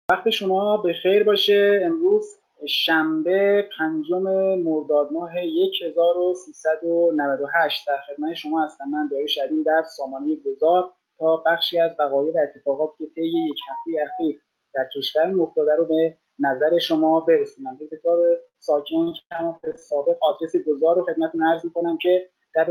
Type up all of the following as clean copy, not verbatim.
وقت شما به خیر باشه. امروز شنبه 5 مرداد ماه 1398 در خدمت شما هستم. من داریوش ادین در سامانه گذار تا بخشی از وقایع و اتفاقاتی که طی یک هفته اخیر در کشور افتاده رو به نظر شما برسونم. به کتاب ساکن کلمات سابق آدرس گذار رو خدمتتون عرض می‌کنم که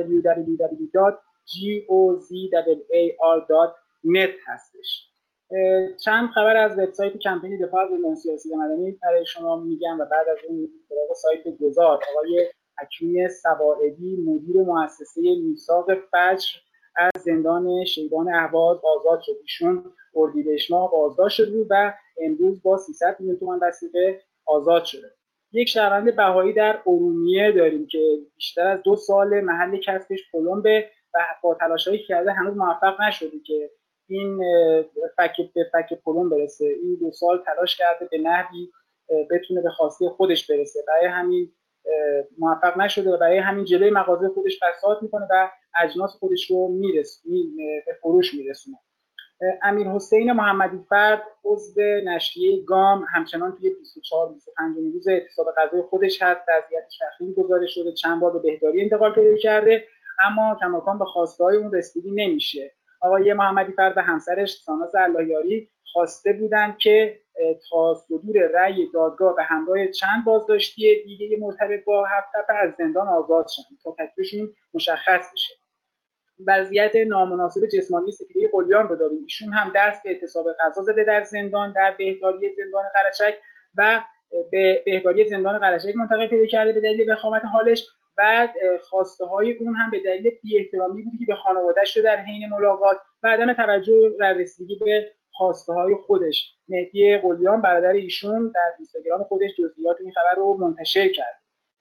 www.gozar.net هستش. چند خبر از وبسایت کمپین دفاع از علوم سیاسی و مدنی برای شما میگم و بعد از اون سراغ سایت گذار. آقای حکیمی سواعدی مدیر مؤسسه میثاق فجر از زندان شیبان اهواز آزاد شد. ایشون اردیبهشت ماه بازداشت شده بود و امروز با 300 میلیون تومان وثیقه آزاد شده. یک شهروند بهایی در ارومیه داریم که بیشتر از 2 سال محل کسبش کلمبه و با تلاش‌هایی که کرده هنوز موفق نشده که این فک پلون برسه. این 2 سال تلاش کرده به نحوی بتونه به خواسته خودش برسه، برای همین موفق نشده و برای همین جلوی مغازه خودش فساد میکنه و اجناس خودش رو به فروش میرسونه. امیرحسین محمدی فرد عضو نشریه گام همچنان توی 24-25 روز اعتصاب غذای خودش هست. وضعیتش تخمین گزارش شده، چند بار به بهداری انتقال پیدا کرده اما کماکان به خواسته‌های اون رسیدگی نمیشه. آقای محمدی فرد و همسرش ساناز اللهیاری خواسته بودند که تا صدور رأی دادگاه به همراه چند بازداشتی دیگه مرتبط با 7 نفر از زندان آزاد شدن تا تکلیفشون مشخص بشه. وضعیت نامناسب جسمانی سپیده قلیان رو داریم. ایشون هم دست به اعتصاب غذا زده در زندان، در بهداری زندان قرچک و به بهداری زندان قرچک منتقل پیدا کرده به دلیل وخامت حالش. بعد خواسته های اون هم به دلیل بی‌احترامی بودی که به خانواده‌اش در حین ملاقات و عدم توجه و رسیدگی به خواسته های خودش. مهدی قلیان برادر ایشون در اینستاگرام خودش جزئیات این خبر رو منتشر کرد.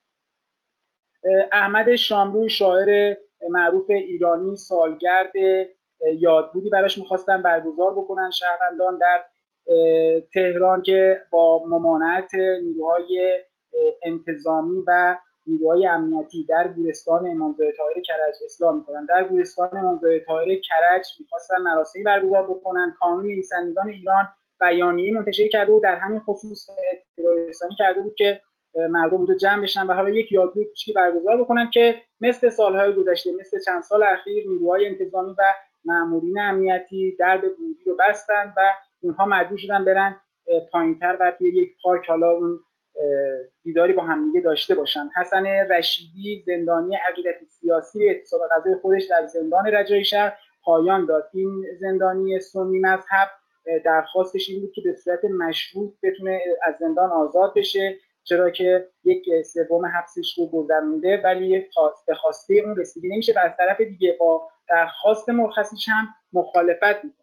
احمد شاملو شاعر معروف ایرانی سالگرد یادبودی براش می‌خواستن برگزار بکنن شهروندان در تهران که با ممانعت نیروهای انتظامی و نیروهای امنیتی در گورستان امامزاده طاهر کرج اصلاح می‌کنن. در گورستان امامزاده طاهر کرج می‌خواستن مراسمی برگزار بکنن. کانون نویسندگان ایران بیانیه‌ای منتشر کرده و در همین خصوص اطلاع‌رسانی کرده بود که مردم رو جمع بشن و حالا یک یادبود کوچیکی برگزار بکنن که مثل سالهای گذشته، مثل چند سال اخیر، نیروهای انتظامی و مامورین امنیتی درب ورودی رو بستن و اونها مجبور شدن برن پایین‌تر و توی یک پارک حالا اون دیداری با همدیگه داشته باشن. حسن رشیدی زندانی عقیدتی سیاسی اعتصاب غذای خودش در زندان رجایی شهر پایان داد. این زندانی سنی مذهب درخواستش این بود که به صورت مشروط بتونه از زندان آزاد بشه، چرا که 1/3 حبسش رو گذرونده ولی به خواسته اون رسیدگی نمیشه و از طرف دیگه با درخواست مرخصیش هم مخالفت میکنه.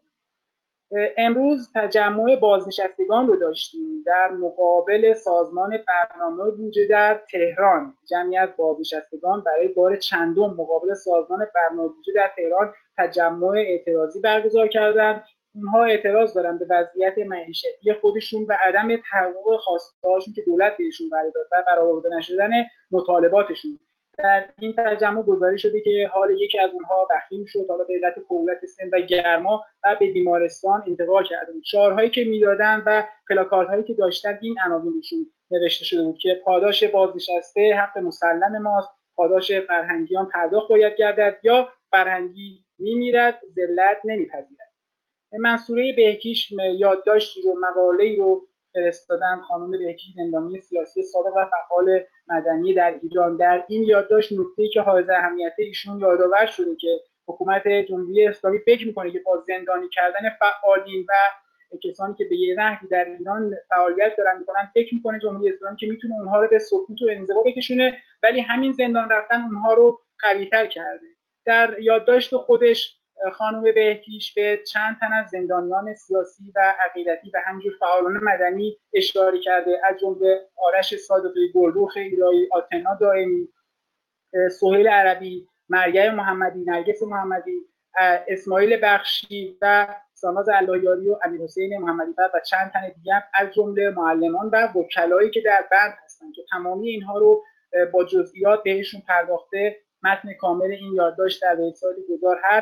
امروز تجمع بازنشستگان رو داشتیم در مقابل سازمان برنامه بودجه در تهران. جمعی از بازنشستگان برای بار چندم مقابل سازمان برنامه بودجه در تهران تجمع اعتراضی برگزار کردند. اونها اعتراض دارن به وضعیت معیشتی خودشون و عدم تحقق خواسته‌هاشون که دولت بهشون وعده داد و برآورده نشدن مطالباتشون. در این تجمع گزارش شده که حال یکی از اونها وخیم شد، حالا به علت کولت سن و گرما و به بیمارستان انتقال کرده بود. شعارهایی که میدادن و پلاکاردهایی که داشتن این عناوینشون نوشته شده بود که پاداش بازنشسته حق مسلم ماست، پاداش فرهنگیان پرداخت باید گردد یا فرهنگی میمیرد ذلت نمیپذیرد. منصوره بهکیش یادداشتی رو مقاله‌ای رو فرستادن. خانم بهکیش زندانی سیاسی سابق و فعال مدنی در ایران. در این یادداشت نکته‌ای که حائز اهمیت ایشون یادآور شده که حکومت جمهوری اسلامی فکر می‌کنه که با زندانی کردن فعالین و کسانی که به یه نحوی در ایران فعالیت دارن می‌کنن فکر می‌کنه جمهوری اسلامی که می‌تونه اونها رو به سقوط و انزوا بکشونه، ولی همین زندان رفتن اونها رو قوی‌تر کرده. در یادداشت خودش خانم بهکیش به چند تن از زندانیان سیاسی و عقیدتی و همینجور فعالان مدنی اشاره کرده، از جمله آرش صادقی، گلرخ ایرایی، آتنا دائمی، سهیل عربی، مریم محمدی، نرگس محمدی، اسماعیل بخشی و ساناز اللهیاری و امیرحسین محمدی فرد و چند تن دیگر از جمله معلمان و وکلایی که در بند هستند که تمامی اینها رو با جزئیات بهشون پرداخته. متن کامل این یادداشت در وبسایت گذار هست.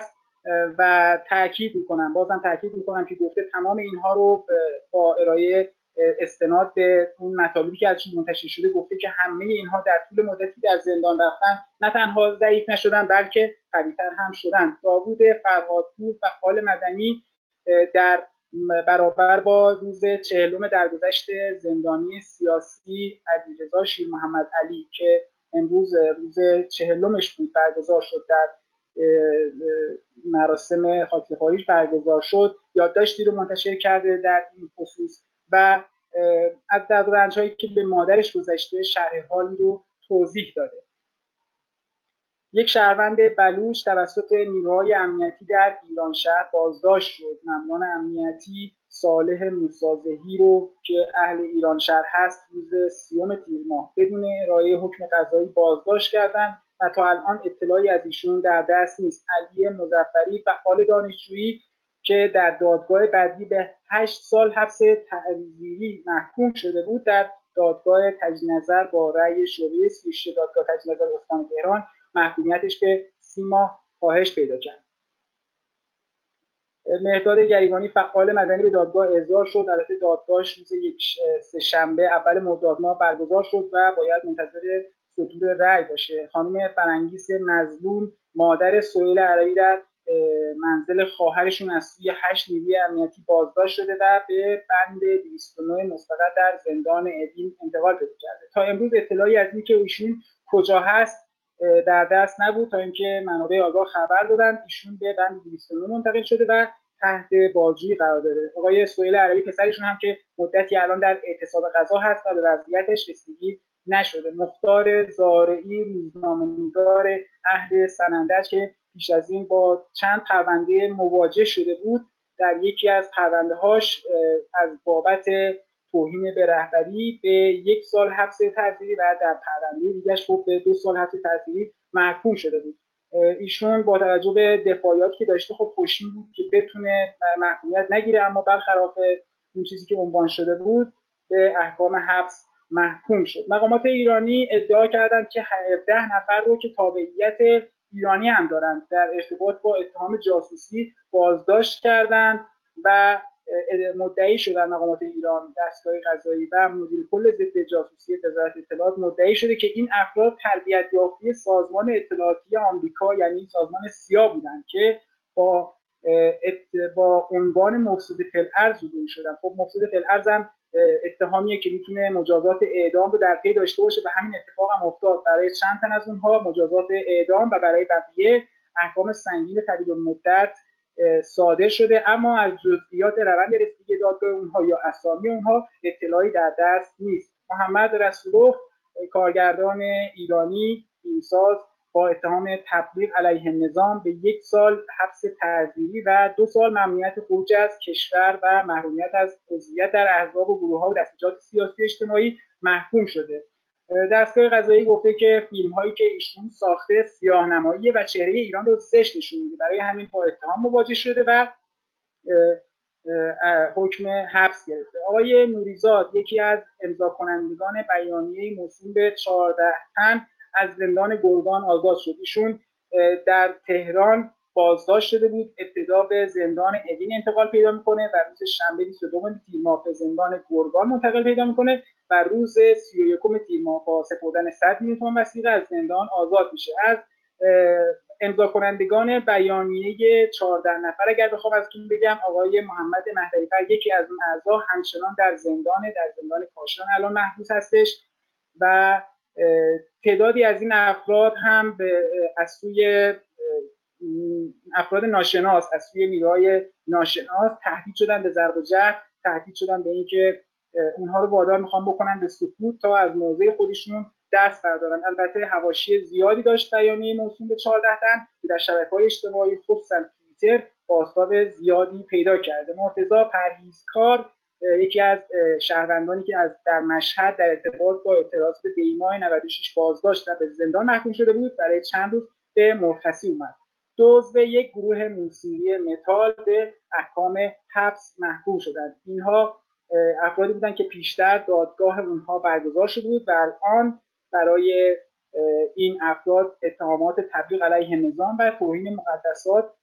و بازم تاکید میکنم که گفته تمام اینها رو با ارائه استناد به اون مطالبی که ازشون منتشر شده گفته که همه اینها در طول مدتی در زندان رفتن نه تنها ضعیف نشدن بلکه قوی‌تر هم شدن. داوود فرهادپور فعال مدنی در برابر با روز 40 درگذشت زندانی سیاسی علیرضا شیرمحمد علی که امروز روز 40مش بود برگزار شد، در مراسم خاکسپاریش برگزار شد، یادداشتی رو منتشر کرده در این خصوص و از درد و رنج‌هایی که به مادرش گذشته شرح حالی رو توضیح داده. یک شهروند بلوچ توسط نیروهای امنیتی در ایرانشهر بازداشت شد. مأموران امنیتی صالح موسی‌زهی رو که اهل ایرانشهر هست روز 30 تیر ماه بدون ارائه حکم قضایی بازداشت کردند و تا الان اطلاعی از ایشون در دست نیست. علی مظفری فعال دانشجویی که در دادگاه بعدی به 8 سال حبس تعزیری محکوم شده بود، در دادگاه تجدید نظر با رأی شورای 36 دادگاه تجدید نظر استان تهران محکومیتش به 30 ماه کاهش پیدا کرد. مهرداد گریبانی فعال مدنی به دادگاه احضار شد. البته دادگاهش روز سه‌شنبه اول مرداد ماه برگزار شد و باید منتظر صدور رأی باشه. خانم فرنگیس مظلوم مادر سهیل عربی در منزل خواهرشون از سوی 8 نیروی امنیتی بازداشت شده و به بند 209 مستقر در زندان اوین انتقال پیدا کرده. تا امروز اطلاعی از اینکه ایشون کجا هست در دست نبود تا اینکه منابع آگاه خبر دادن ایشون به بند 209 منتقل شده و تحت بازجویی قرار داره. آقای سهیل عربی پسرشون هم که مدتی الان در اعتصاب غذا هست و به وضعیتش رسیدگی نشده. مختار زارعی روزنامه‌نگار اهل سنندج که پیش از این با چند پرونده مواجه شده بود، در یکی از پرونده‌هاش از بابت توهین به رهبری به 1 سال حبس تعزیری و در پرونده دیگه‌اش به 2 سال حبس تعزیری محکوم شده بود. ایشون با توجه به دفاعیاتی که داشته خوشبین بود که بتونه محکومیت نگیره، اما برخلاف اون چیزی که عنوان شده بود به احکام حبس محکوم شد. مقامات ایرانی ادعا کردند که 17 نفر رو که تابعیت ایرانی هم دارند در ارتباط با اتهام جاسوسی بازداشت کردند و مدعی شدن. مقامات ایران، دستگاه قضایی و مدیر کل ضد جاسوسی وزارت اطلاعات مدعی شده که این افراد تربیت یافته سازمان اطلاعاتی آمریکا یعنی سازمان سیا بودند که با عنوان مفسد فی‌الارض روبرو شدن. خب مفسد فی‌الارض هم اتهامیه که میتونه مجازات اعدام رو در پی داشته باشه و همین اتفاق هم افتاد. برای چند تن از اونها مجازات اعدام و برای بقیه احکام سنگین طویل المدت صادر شده، اما از جزئیات روند رسیدگی دادگاه اونها یا اسامی اونها اطلاعی در دست نیست. محمد رسولوف کارگردان ایرانی فیلمساز با اتهام تبلیغ علیه نظام به 1 سال حبس تعزیری و 2 سال ممنوعیت خروج از کشور و محرومیت از عضویت در احزاب و گروه‌ها و دستجات سیاسی اجتماعی محکوم شده. دستگاه قضایی گفته که فیلم‌هایی که ایشون ساخته سیاه‌نمایی و چهره ایران رو زشت نشون میده، برای همین با اتهام مواجه شده و حکم حبس گرفته. آقای نوریزاد یکی از امضا کنندگان بیانیه موسوم به 14 تن از زندان گرگان آزاد شد. ایشون در تهران بازداشت شده بود، ابتدا به زندان اوین انتقال پیدا میکنه و روز شنبه 22 تیر ماه به زندان گرگان منتقل پیدا میکنه و روز 31 تیر ماه با سپردن 100 میلیون تومان وثیقه از زندان آزاد میشه. از امضا کنندگان بیانیه 14 نفر اگر بخوام از این بگم، آقای محمد مهدوی‌فر یکی از اون اعضا همچنان در زندان کاشان الان محبوس هستش و تعدادی از این افراد هم از سوی افراد ناشناس، از سوی نیروهای ناشناس تهدید شدن به ضرب و جرح، تهدید شدن به اینکه اونها رو وادار میخوان بکنن به سکوت تا از موضع خودشون دست بردارن. البته حواشی زیادی داشت بیانیه موسوم به 14 تن که در شبکه‌های اجتماعی خصوصا توییتر بازتاب زیادی پیدا کرده. مرتضی پرهیزکار یکی از شهروندانی که در مشهد در ارتباط با اعتراض به دیماه 96 بازداشت و به زندان محکوم شده بود، برای چند روز به مرخصی اومد. عضو یک گروه موسیقی متال به احکام حبس محکوم شدند. اینها افرادی بودند که پیشتر دادگاه اونها برگزار شده بود و الان برای این افراد اتهامات تبلیغ علیه نظام و توهین مقدسات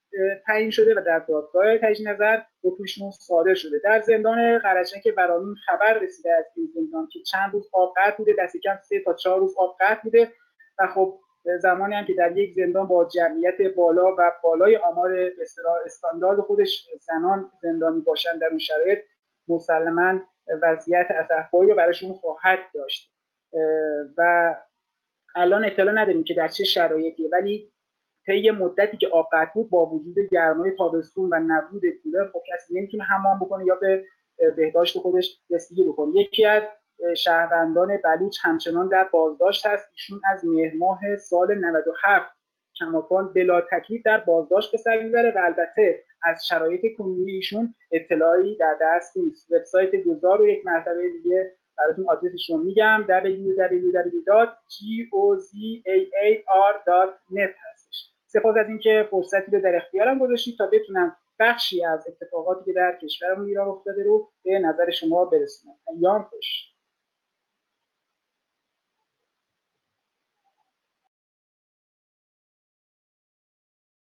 تعیین شده و در دادگاه تجدید نظر حکمشون صادر شده. در زندان قرچک ورامین خبر رسیده از این زندان که چند روز آب قطع بوده، دست کم 3 تا 4 روز آب قطع بوده و خب زمانی هم که در یک زندان با جمعیت بالا و بالای آمار به اصطلاح استاندارد خودش زنان زندانی باشن، در اون شرایط مسلماً وضعیت اسفباری رو براشون خواهد داشت و الان اطلاع نداریم که در چه شرایطی، ولی طی مدتی که آب قطع بود با وجود گرمای تابستون و نبود کولر خب کسی نمیتونه حمام بکنه یا به بهداشت خودش رسیدگی بکنه. یکی از شهروندان بلوچ همچنان در بازداشت هست. ایشون از مهر ماه سال 97 کماکان بلا تکلیف در بازداشت به سر میبره و البته از شرایط کنونی ایشون اطلاعی در دست نیست. وبسایت گذار رو یک مرتبه دیگه براتون آدرسش رو میگم www.gozar.net هستش. سپاس از اینکه فرصتی رو در اختیارم گذاشتید تا بتونم بخشی از اتفاقاتی که در کشورمون ایران افتاده رو به نظر شما برسونم. ایام خوش.